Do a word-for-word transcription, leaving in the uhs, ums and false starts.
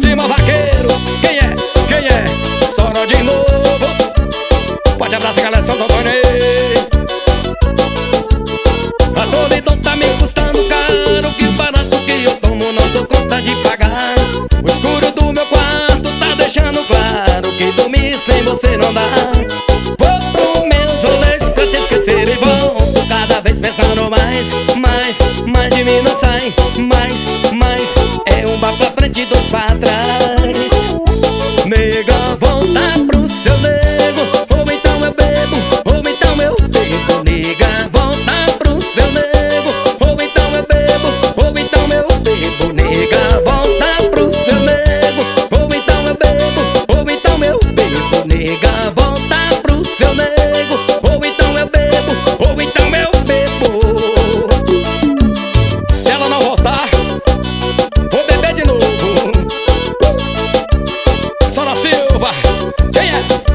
cima, vaqueiro. Quem é? Quem é? Sora de novo. Pode abraçar, galera, Santo Antônio. A solidão tá me custando caro, que barato que eu tomo não dou conta de pagar. O escuro do meu quarto tá deixando claro que dormir sem você não dá. Vou pro meus rolês pra te esquecer e volto cada vez pensando mais, mais, mais de mim não sai. Mais, mais, é um bafo pra frente e dois pra trás. Nega, volta pro seu nego, ou então eu bebo, ou então eu bebo. Nega, volta pro seu nego, ou então eu bebo, ou então eu bebo. Nega, volta pro seu nego, ou então eu bebo, ou então eu bebo. Nega, volta pro seu nego, ou então eu bebo, ou então eu bebo. Se ela não voltar, vou beber de novo. Sora Silva, quem é?